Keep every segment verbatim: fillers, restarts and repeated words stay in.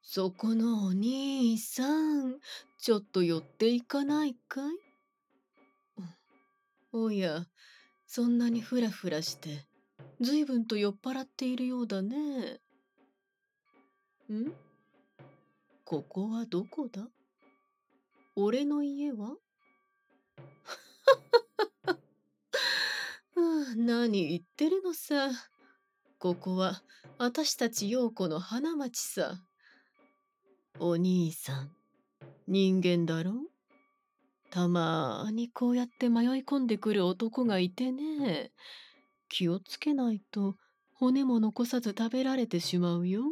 そこのお兄さん、ちょっと寄っていかないかい？おや、そんなにフラフラして、ずいぶんと酔っ払っているようだね。ん？ここはどこだ？俺の家は？はあ、何言ってるのさ。ここはあたしたち陽子の花町さ。お兄さん、人間だろ？たまーにこうやって迷い込んでくる男がいてね。気をつけないと骨も残さず食べられてしまうよ。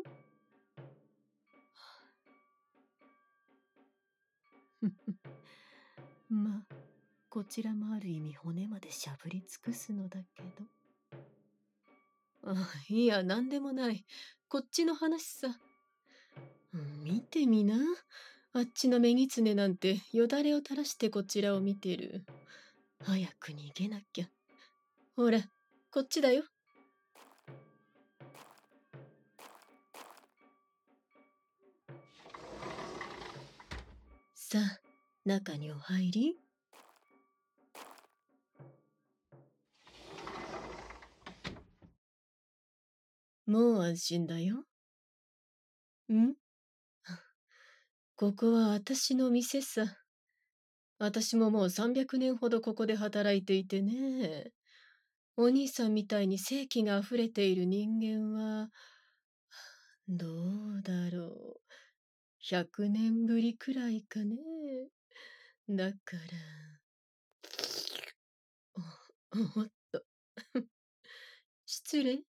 まあ、こちらもある意味骨までしゃぶり尽くすのだけど。あ、いや、なんでもない。こっちの話さ。うん、見てみな。あっちのメギツネなんてよだれを垂らしてこちらを見てる。早く逃げなきゃ。ほら、こっちだよ。さあ、中にお入り。もう安心だよ。ん？ここは私の店さ。私ももうさんびゃくねんほどここで働いていてね。お兄さんみたいに正気が溢れている人間は、どうだろう。ひゃくねんぶりくらいかね。だから、おおっと。失礼。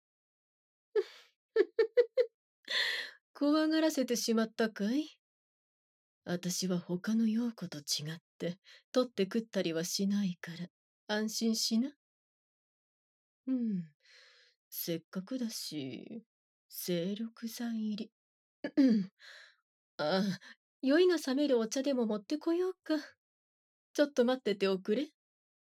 怖がらせてしまったかい？私は他の陽子と違って、取って食ったりはしないから、安心しな。うん。せっかくだし、精力剤入り。ああ、酔いが覚めるお茶でも持ってこようか。ちょっと待ってておくれ。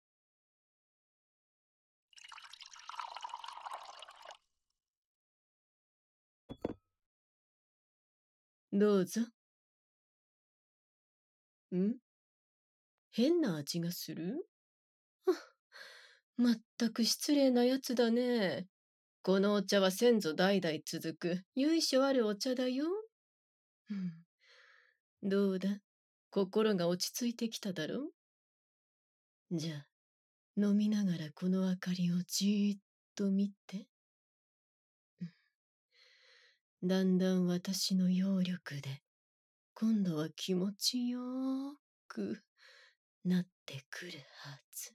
どうぞ。ん？変な味がする？まったく失礼なやつだね。このお茶は先祖代々続く由緒あるお茶だよ。うん、どうだ、心が落ち着いてきただろ？じゃあ、飲みながらこの明かりをじーっと見て。だんだん私の揚力で、今度は気持ちよーくなってくるはず。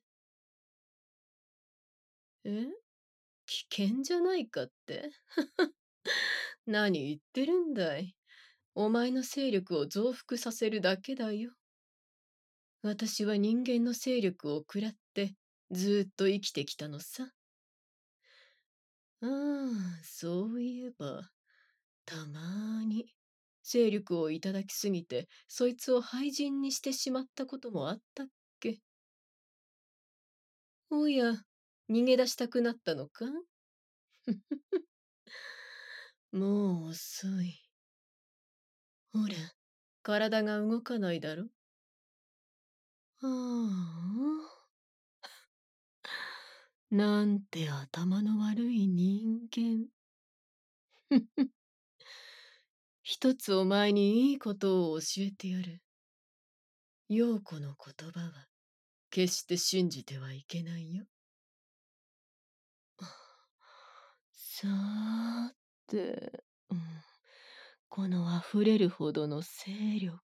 え？危険じゃないかって？何言ってるんだい。お前の勢力を増幅させるだけだよ。私は人間の勢力を食らってずーっと生きてきたのさ。ああ、そういえば、たまーに勢力をいただきすぎて、そいつを廃人にしてしまったこともあったっけ？おや、逃げ出したくなったのか？もう遅い。ほら、体が動かないだろ。ああ、なんて頭の悪い人間。一つお前にいいことを教えてやる。陽子の言葉は決して信じてはいけないよ。さーて、うん、この溢れるほどの勢力、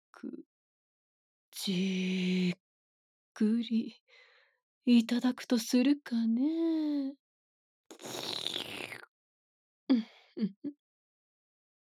じっくりいただくとするかね。